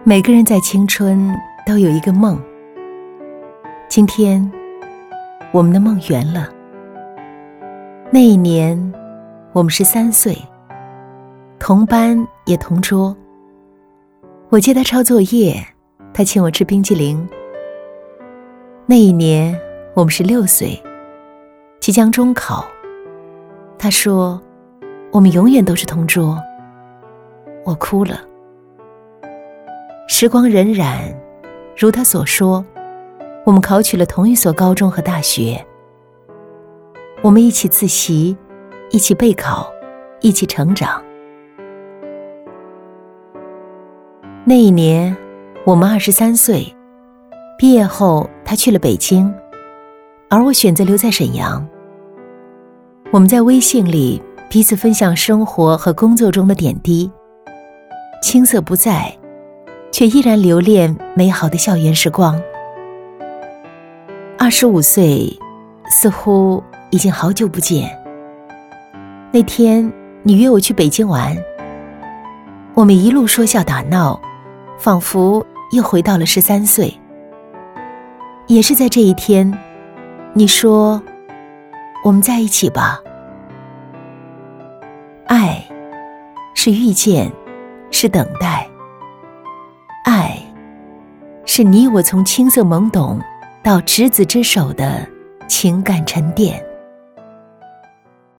每个人在青春都有一个梦，今天我们的梦圆了。那一年我们13岁，同班也同桌。我借他抄作业，他请我吃冰淇淋。那一年我们16岁，即将中考。他说我们永远都是同桌，我哭了。时光荏苒，如他所说，我们考取了同一所高中和大学。我们一起自习，一起备考，一起成长。那一年我们23岁，毕业后他去了北京，而我选择留在沈阳。我们在微信里彼此分享生活和工作中的点滴，青涩不在，却依然留恋美好的校园时光。25岁，似乎已经好久不见。那天你约我去北京玩，我们一路说笑打闹，仿佛又回到了13岁。也是在这一天，你说我们在一起吧。爱是遇见，是等待。爱是你我从青涩懵懂到执子之手的情感沉淀。